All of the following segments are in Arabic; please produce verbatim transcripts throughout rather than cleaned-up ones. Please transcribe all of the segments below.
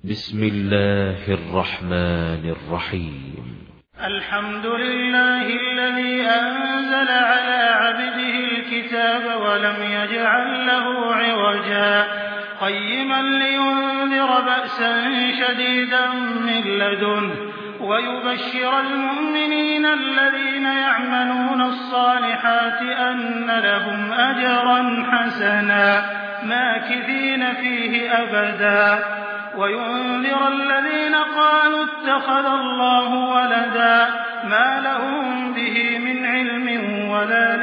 بسم الله الرحمن الرحيم. الحمد لله الذي أنزل على عبده الكتاب ولم يجعل له عوجا قيما لينذر بأسا شديدا من لدنه ويبشر المؤمنين الذين يعملون الصالحات أن لهم أجرا حسنا ماكثين فيه أبدا وينذر الذين قالوا اتخذ الله ولدا ما لهم به من علم ولا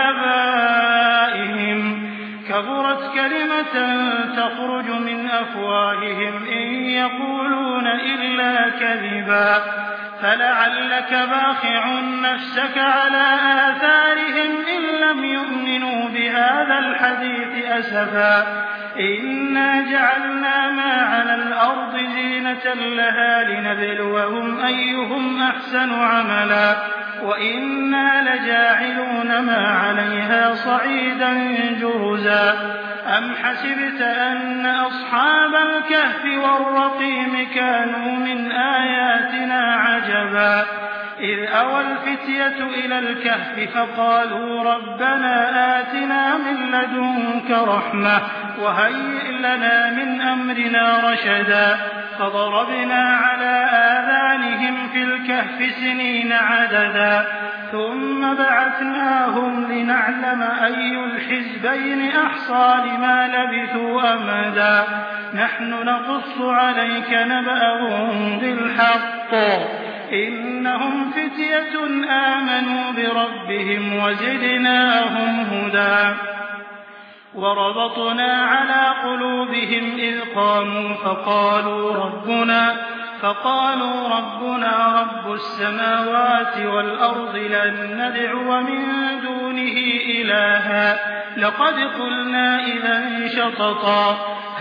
لآبائهم كبرت كلمة تخرج من أفواههم إن يقولون إلا كذبا فلعلك باخع نفسك على آثارهم إن لم يؤمنوا بهذا الحديث أسفا إنا جعلنا ما على الأرض زينة لها لنبلوهم أيهم أحسن عملا وإنا لجاعلون ما عليها صعيدا جرزا أم حسبت أن أصحاب الكهف والرقيم كانوا من آياتنا عجبا إذ أوى الفتية إلى الكهف فقالوا ربنا آتنا من لدنك رحمة وهيئ لنا من أمرنا رشدا فضربنا على آذانهم في الكهف سنين عددا ثم بعثناهم لنعلم أي الحزبين أحصى لما لبثوا أمدا نحن نقص عليك نبأهم بالحق إنهم فتية آمنوا بربهم وزدناهم هدى وربطنا على قلوبهم إذ قاموا فقالوا ربنا فقالوا ربنا رب السماوات والأرض لن ندعو من دونه إلها لقد قلنا إذا شططا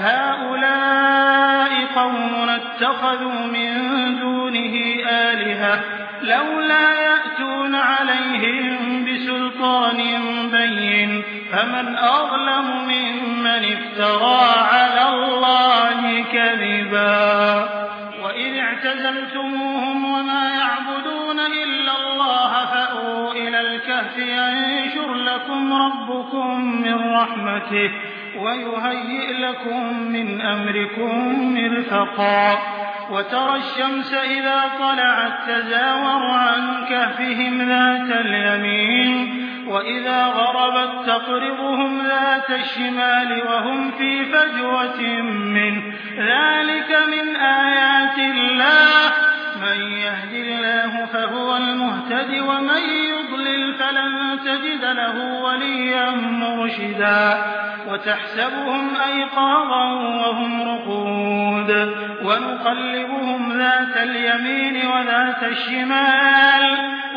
هؤلاء قومنا اتخذوا من دونه آلهة لولا يأتون عليهم بسلطان بين فمن أظلم ممن افترى على الله كذبا وإذ اعتزلتموهم وما يعبدون إلا الله فأووا إلى الكهف ينشر لكم ربكم من رحمته ويهيئ لكم من أمركم مرفقا وترى الشمس إذا طلعت تزاور عن كهفهم ذات اليمين وإذا غربت تقرضهم ذات الشمال وهم في فجوة منه ذلك من آيات الله من يهد الله فهو المهتد ومن يضلل فلن تجد له وليا مرشدا وتحسبهم أيقاظا وهم رقود ونقلبهم ذات اليمين وذات الشمال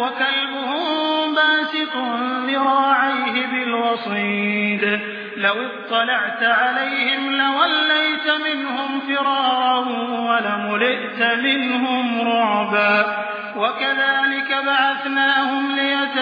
وكلبهم باسط ذراعيه بالوصيد لو اطلعت عليهم لوليت منهم فرارا ولملئت منهم رعبا وكذلك بعثناهم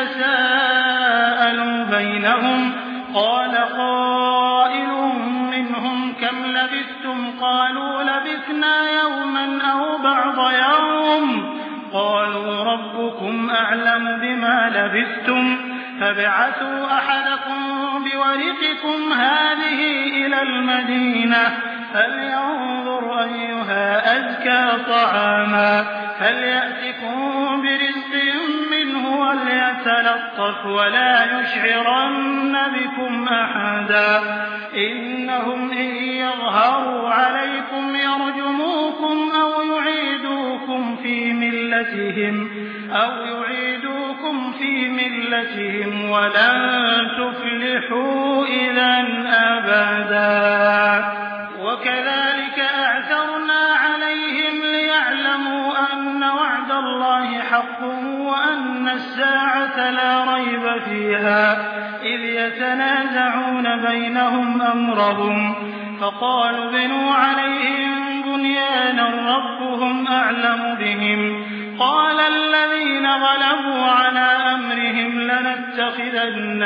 ليتساءلوا بينهم قال قائل منهم كم لبثتم قالوا لبثنا يوما أو بعض يوم قالوا ربكم أعلم بما لبثتم فابعثوا أحدكم بورقكم هذه إلى المدينة فلينظر أيها أزكى طعاما فليأتكم برزق منه وليتلطف ولا يشعرن بكم أحدا إنهم إن يظهروا عليكم يرجموكم أو يعيدوكم في ملتهم أو يعيدوكم في ملتهم ولن تفلحوا إذا أبدا وكذلك أعثرنا عليهم ليعلموا أن وعد الله حق وأن الساعة لا ريب فيها إذ يتنازعون بينهم أمرهم فقالوا بنوا عليهم بنيانا ربهم أعلم بهم قال الذين غلبوا على أمرهم لنتخذن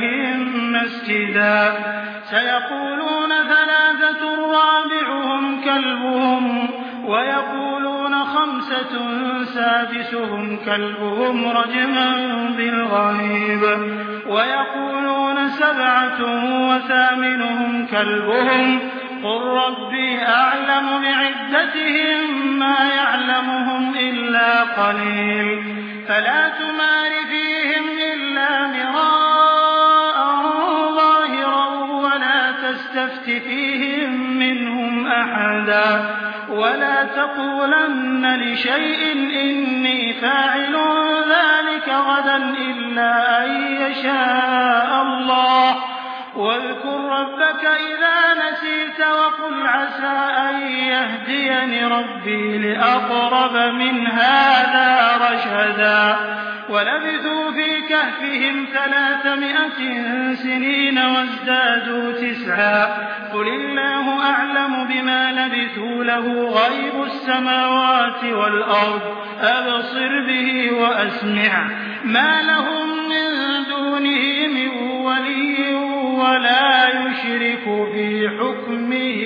عليهم مسجدا سيقولون ثلاثة رابعهم كلبهم ويقولون خمسة سادسهم كلبهم رجما بالغيب ويقولون سبعة وثامنهم كلبهم قل ربي أعلم بعدتهم ما يعلمهم إلا قليل فلا تمار فيهم إلا مراء ظاهرا ولا تستفت فيهم منهم أحدا ولا تقولن لشيء إني فاعل ذلك غدا إلا أن يشاء الله واذكر ربك إذا نسيت وقل عسى أن يهديني ربي لأقرب من هذا رشدا ولبثوا في كهفهم ثلاثمائة سنين وازدادوا تسعا قل الله أعلم بما لبثوا له غيب السماوات والأرض أبصر به وأسمع ما لهم من دونه من ولي ولا يشرك في حكمه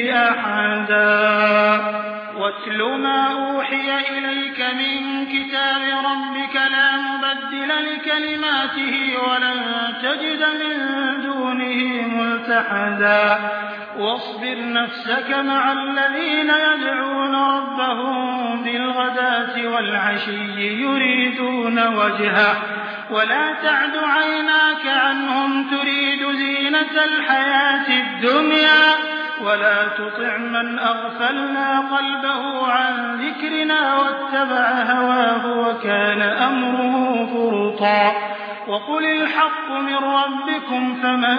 أحدا واتل ما أوحي إليك من كتاب ربك لا مبدل لكلماته ولن تجد من دونه ملتحدا واصبر نفسك مع الذين يدعون ربهم بالغداة والعشي يريدون وجهه ولا تعد عيناك عنهم تريد زينة الحياة الدنيا ولا تطع من أغفلنا قلبه عن ذكرنا واتبع هواه وكان أمره فرطا وقل الحق من ربكم فمن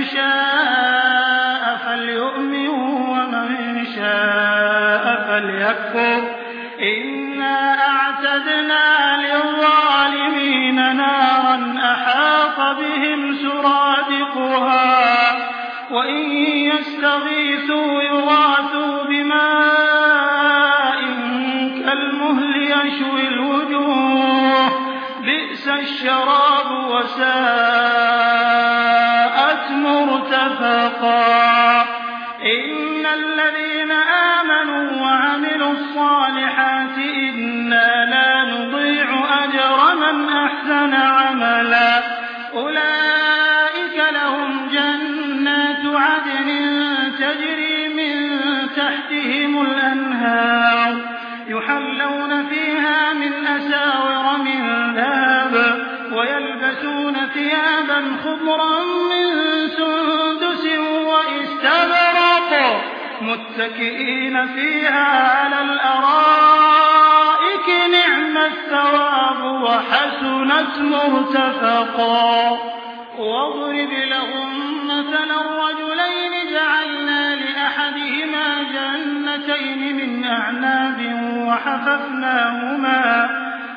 شاء فليؤمن ومن شاء فليكفر إنا أعتدنا للظالمين نارا أحاط بهم سرادقها وإن يستغيثوا يغاثوا بماء كالمهل يشوي الوجوه بئس الشراب وساءت مرتفقا إن الذين آمنوا وعملوا الصالحات إنا لا نضيع أجر من أحسن عملا أولئك لهم جنات عدن تجري من تحتهم الأنهار يحلون فيها من أساور من ذهب ويلبسون ثيابا خضرا من سندس وإستبرق متكئين فيها على الأرائك نعم الثواب وحسنت مرتفقا واضرب لهم مثلا الرجلين جعلنا لأحدهما جنتين من أعناب وحففناهما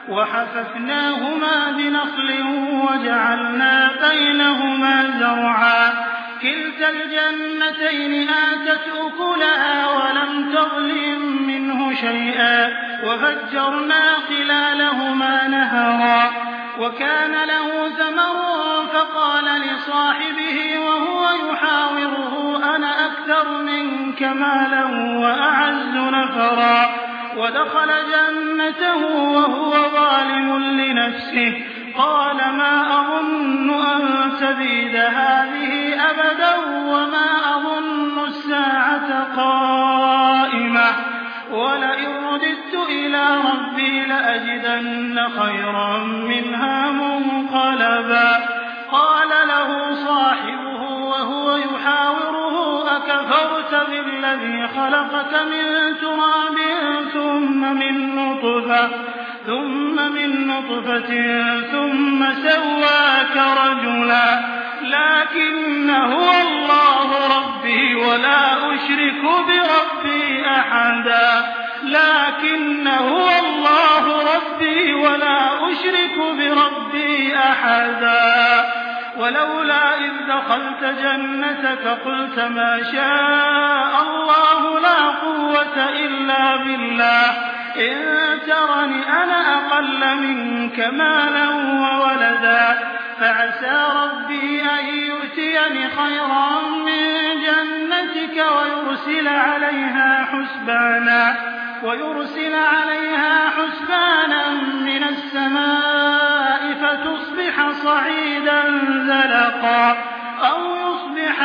وحففناهما بنخل وجعلنا بينهما زرعا كلتا الجنتين آتت أكلها ولم تظلم منه شيئا وفجرنا خلالهما نهرا وكان له ثمر فقال لصاحبه وهو يحاوره أنا أكثر منك مالا وأعز نفرا ودخل جنته وهو ظالم لنفسه قال ما أظن أن تبيد هذه أبدا وما أظن الساعة قائمة ولئن رددت إلى ربي لأجدن خيرا منها منقلبا قال له صاحبه وهو يحاوره أكفرت بالذي خلقك من تراب ثم من نطفة ثم من نطفة ثم سواك رجلا لكن هو الله ربي ولا أشرك بربي أحدا لكن هو الله ربي ولا أشرك بربي أحدا ولولا إذ دخلت جنتك قلت ما شاء الله لا قوة إلا بالله إن ترني أنا أقل منك مالا وولدا فعسى ربي أن يؤتيني خيرا من جنتك ويرسل عليها حسبانا ويرسل عليها حسبانا من السماء فتصبح صعيدا زلقا أو يصبح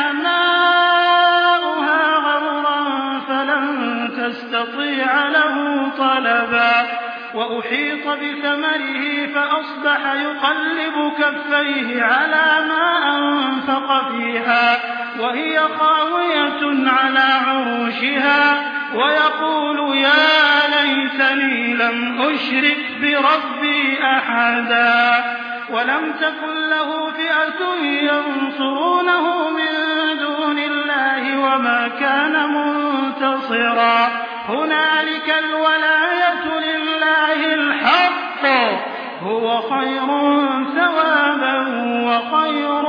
ماؤها غورا فلن تستطيع له طلبا وأحيط بثمره فأصبح يقلب كفيه على ما أنفق فيها وهي خاوية على عروشها ويقول يا ليتني لم أشرك بربي أحدا ولم تكن له فئة ينصرونه من دون الله وما كان منتصرا هنالك الولاية لله الحق هو خير ثوابا وخير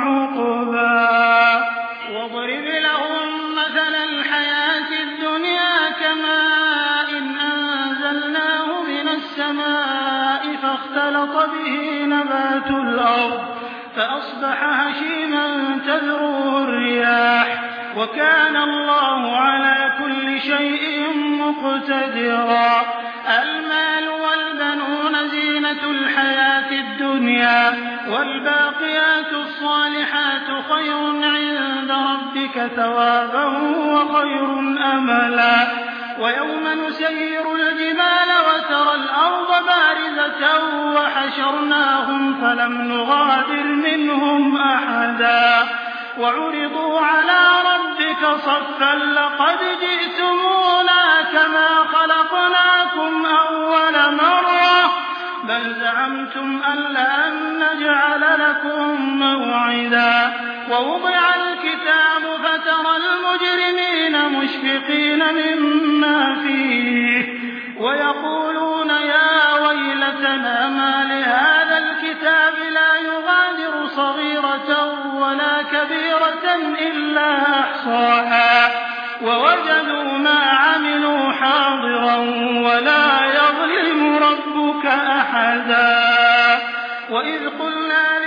عقبا واضرب لهم مثل الحياة الدنيا كماء أنزلناه من السماء فاختلط به نبات الأرض فأصبح هشيما تذروه الرياح وكان الله على كل شيء مقتدرا المال والبنون زينة الحياة الدنيا والباقيات الصالحات خير عند ربك ثوابا وخير أملا ويوم نسير الجبال وترى الأرض بارزة وحشرناهم فلم نغادر منهم أحدا وعرضوا على ربك صفا لقد جئتمونا كما خلقناكم أول مرة بل زعمتم أن لن نجعل لكم موعدا ووضع الكتاب فترى المجرمين مشفقين مما فيه ويقولون يا ويلتنا ما لهذا الكتاب لا يغادر صغيرة ولا كبيرة إلا أحصاها ووجدوا ما عملوا حاضرا ولا يظلم ربك أحدا وإذ قلنا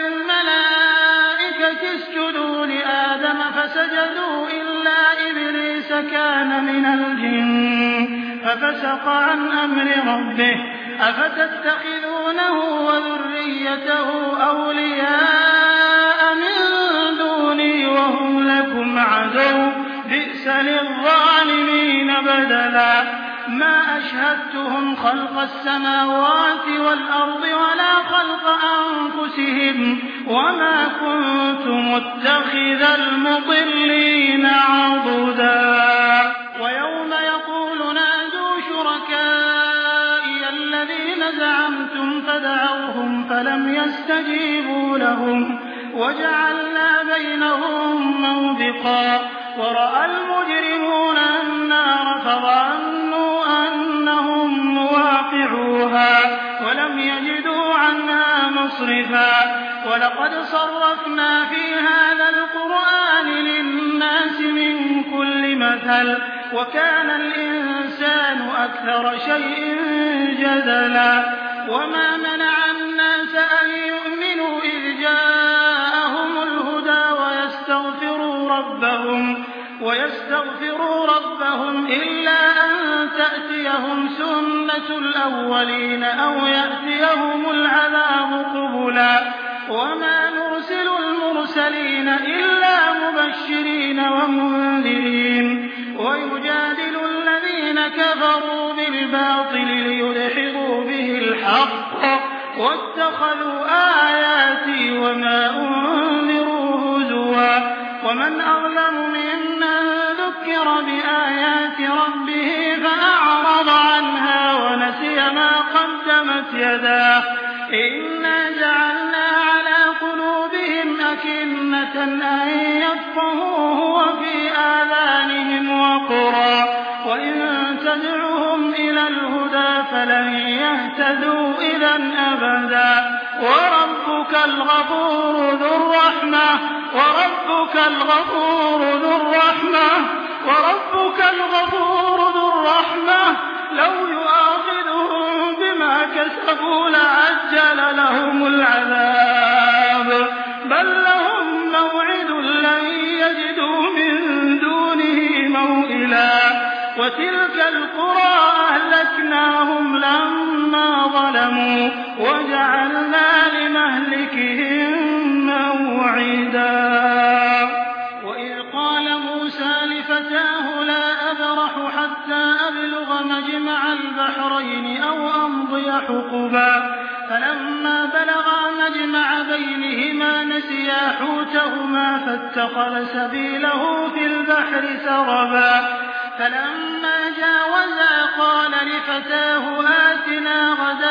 للملائكة اسجدوا لآدم فسجدوا إلا إبليس كان من الجن ففسق عن أمر ربه أفتتخذونه وذريته أولياء من دوني وهم لكم عدو بئس للظالمين بدلا ما أشهدتهم خلق السماوات والأرض ولا خلق أنفسهم وما كنت متخذ المضلين عضدا ويوم يقول نادوا شركائي الذين زعمتم فدعوهم فلم يستجيبوا لهم وجعلنا بينهم موبقا ورأى المجرمون النار فظنوا أنهم مواقعوها ولم يجدوا عنها مصرفا ولقد صرفنا في هذا القرآن للناس من كل مثل وكان الإنسان أكثر شيء جدلا وما منع الناس أن يؤمنوا إذ جاءهم الهدى ويستغفروا ربهم ويستغفروا ربهم إلا أن تأتيهم سنة الأولين أو يأتيهم العذاب قبلا وما نرسل المرسلين إلا مبشرين ومنذرين ويجادل الذين كفروا بالباطل ليدحضوا به الحق واتخذوا آياتي وما أنذروا هزوا ومن أظلم ممن ذكر بآيات ربه فأعرض عنها ونسي ما قدمت يداه إنا جعلنا على قلوبهم أكنة أن يفقهوه وفي آذانهم وقرا وإن تدعهم إلى الهدى فلن يهتدوا إذا أبدا وربك الغفور ذو الرحمة وربك الغفور ذو الرحمة وربك الغفور ذو الرحمة لو يؤاخذهم بما كسبوا لعجل لهم العذاب حتى أبلغ مجمع البحرين أو أمضي حقبا فلما بلغا مجمع بينهما نسيا حوتهما فاتخذ سبيله في البحر سربا فلما جاوزا قال لفتاه آتنا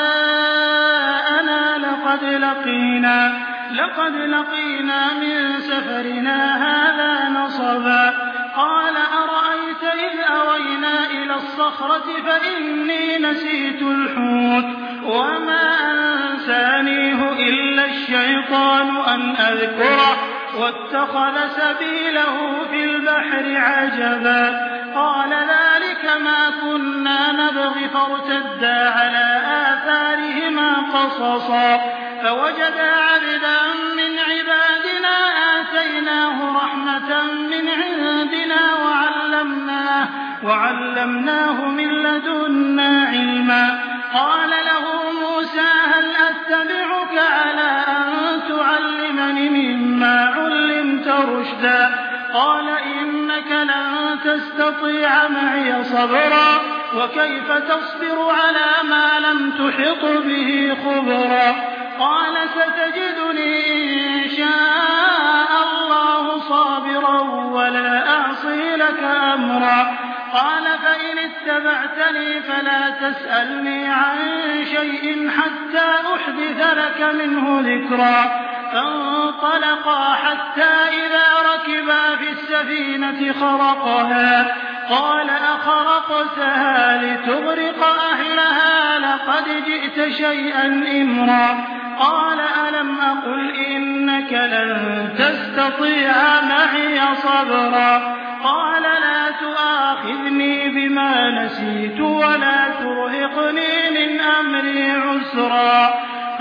غداءنا لقد لقينا لقد لقينا من سفرنا هذا نصبا قال أرأيت إذ أوينا إلى الصخرة فإني نسيت الحوت وما أنسانيه إلا الشيطان أن أذكره واتخذ سبيله في البحر عجبا قال ذلك ما كنا نبغي فارتدا على آثارهما قصصا فوجدا عبدا من عبادنا آتيناه رحمة من عندنا وعلمناه, وعلمناه من لدنا علما قال له موسى هل أتبعك على أن تعلمني مما علمت رشدا قال إنك لن تستطيع معي صبرا وكيف تصبر على ما لم تحط به خبرا قال ستجدني إن شاء الله صابرا ولا أعصي لك أمرا قال فإن اتبعتني فلا تسألني عن شيء حتى أحدث لك منه ذكرا فانطلقا حتى إذا ركبا في السفينة خرقها قال أخرقتها لتغرق أهلها لقد جئت شيئا إمرا قال ألم أقل إنك لن تستطيع معي صبرا قال لا تؤاخذني بما نسيت ولا ترهقني من أمري عسرا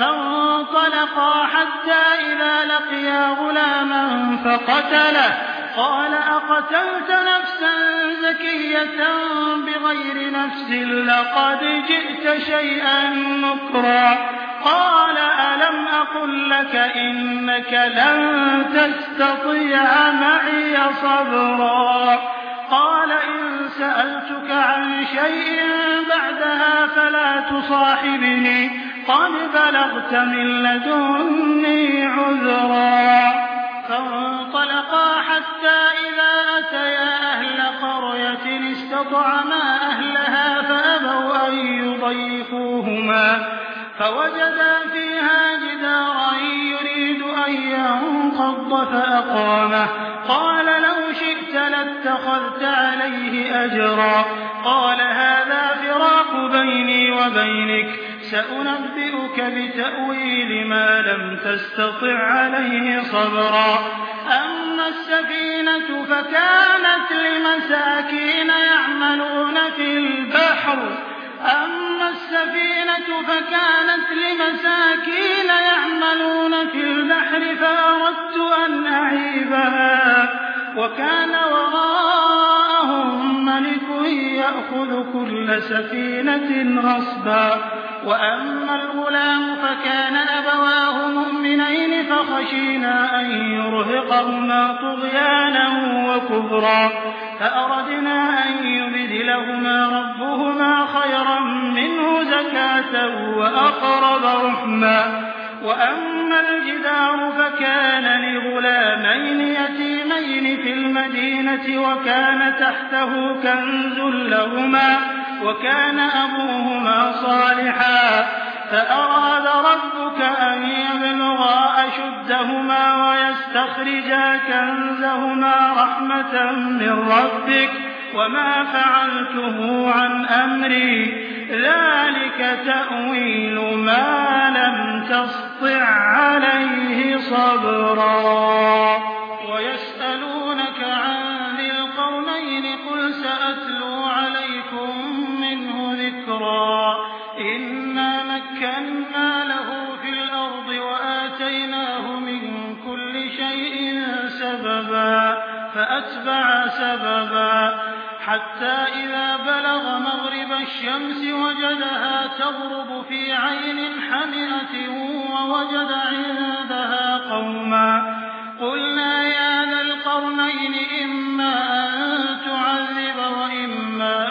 فانطلقا حتى إذا لقيا غلاما فقتله قال أقتلت نفسا زكية بغير نفس لقد جئت شيئا نكرا قال ألم أقل لك إنك لن تستطيع معي صبرا قال إن سألتك عن شيء بعدها فلا تصاحبني قد بلغت من لدني عذرا فانطلقا حتى إذا أتيا أهل قرية استطعما أهلها فأبوا أن يضيفوهما فوجدا فيها جدارا يريد أن ينقض فأقامه قال لو شئت لاتخذت عليه أجرا قال هذا فراق بيني وبينك سأنبئك بتأويل ما لم تستطع عليه صبرا أما السفينة فكانت لمساكين يعملون في البحر أما السفينة فكانت لمساكين يعملون في البحر فأردت أن أعيبها وكان وراءهم ملك يأخذ كل سفينة غصبا وأما الغلام فكان أبواه مؤمنين فخشينا أن يرهقهما طغيانا وكفرا فأردنا أن يبدلهما ربهما خيرا منه زكاة وأقرب رحما وأما الجدار فكان لغلامين يتيمين في المدينة وكان تحته كنز لهما وكان أبوهما صالحا فأراد ربك أن يبلغا أشدهما ويستخرجا كنزهما رحمة من ربك وما فعلته عن أمري ذلك تأويل ما لم تسطع عليه صبرا ويسألونك عن ذي القرنين قل سأتلو عليكم منه ذكرا إنا مكنا له في الأرض وآتيناه من كل شيء سببا فأتبع سببا حتى إذا بلغ مغرب الشمس وجدها تغرب في عين حمئة ووجد عندها قوما قلنا يا ذا القرنين إما أن تعذب وإما أن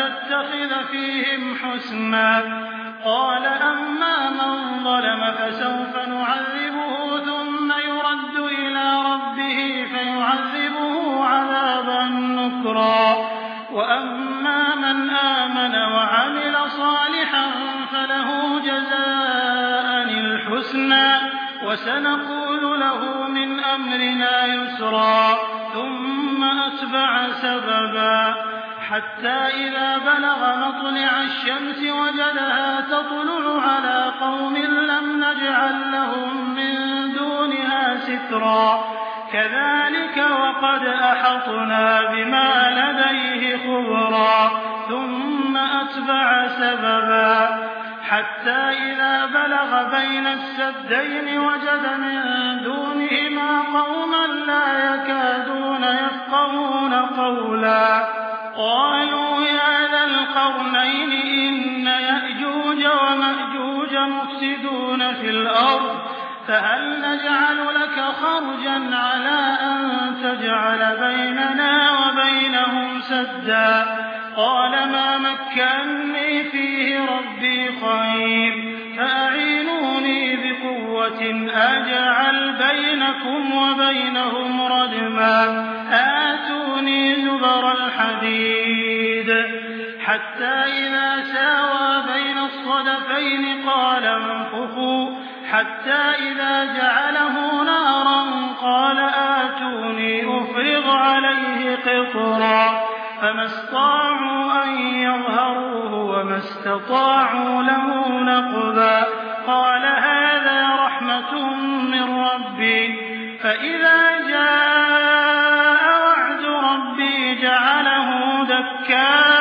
تتخذ فيهم حسنا. قال أما من ظلم فسوف نعذبه ثم يرد إلى ربه فيعذبه عذابا نكرا. وأما من آمن وعمل صالحا فله جزاء الحسنى وسنقول له من أمرنا يسرا. ثم أتبع سببا حتى إذا بلغ مطلع الشمس وجدها تطلع على قوم لم نجعل لهم من دونها سترا. كذلك وقد أحطنا بما لديه خبرا. ثم أتبع سببا حتى إذا بلغ بين السدين وجد من دونهما قوما لا يكادون يفقهون قولا. قالوا يا ذا القرنين إن يأجوج ومأجوج مفسدون في الأرض فهل نجعل لك خرجا على أن تجعل بيننا وبينهم سدا. قال ما مكنني فيه ربي خير فأعينوني بقوة أجعل بينكم وبينهم ردما. آتوني زبر الحديد حتى إذا ساوى بين الصدفين قال انفخوا حتى إذا جعله نارا قال آتوني أفرغ عليه قطرا. فما استطاعوا أن يظهروه وما استطاعوا له نقبا. قال هذا رحمة من ربي فإذا جاء وعد ربي جعله دكا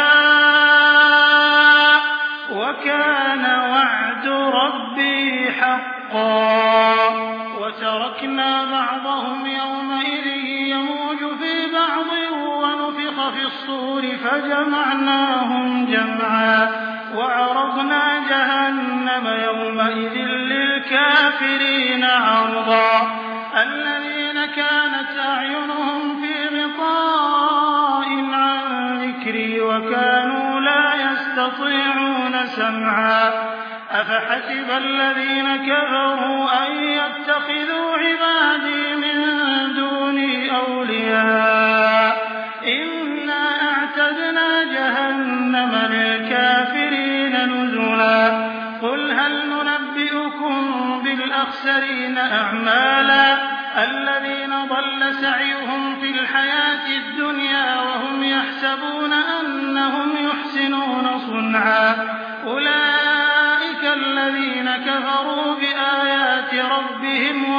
وكان وعد ربي حقا. وتركنا بعضهم يومئذ يموج في بعض ونفخ في الصور فجمعناهم جمعا. وعرضنا جهنم يومئذ للكافرين عرضا. الذين كانت أعينهم في غطاء عن ذكري وكانوا لا يستطيعون سمعا. أفحسب الذين كفروا أن يتخذوا عبادي من دوني أولياء إنا أعتدنا جهنم للكافرين نزلا. قل هل ننبئكم بالأخسرين أعمالا الذين ضل سعيهم في الحياة الدنيا وهم يحسبون أنهم يحسنون صنعا. أولئك الذين كفروا بآيات ربهم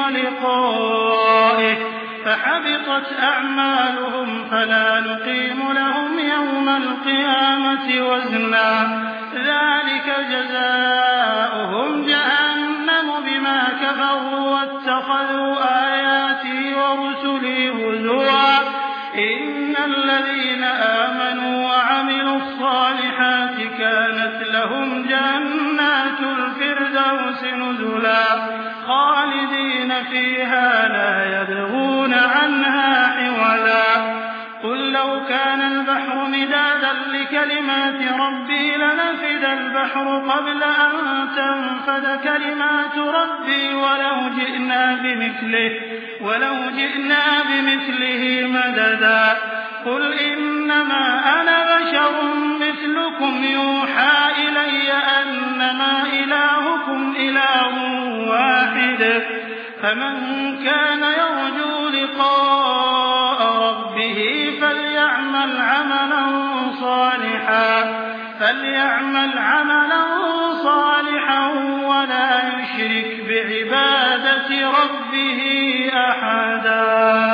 ولقائه فحبطت أعمالهم فلا نقيم لهم يوم القيامة وزنا. ذلك جزاؤهم جهنم بما كفروا واتخذوا آياتي ورسلي هزوا. إن الذين آمنوا وعملوا الصالحات كانت لهم جنات الفردوس نزلا خالدين فيها لا يبغون عنها حولا. قل لو كان البحر مدادا لكلمات ربي لنفد البحر قبل أن تنفد كلمات ربي ولو جئنا بمثله ولو جئنا بمثله مددا. قل إنما أنا بشر مثلكم يوحى إلي أنما إلهكم إله واحد فمن كان يرجو لقاء ربه فليعمل عملا صالحا فليعمل عملا صالحا ولا يشرك بعبادة ربه أحدا.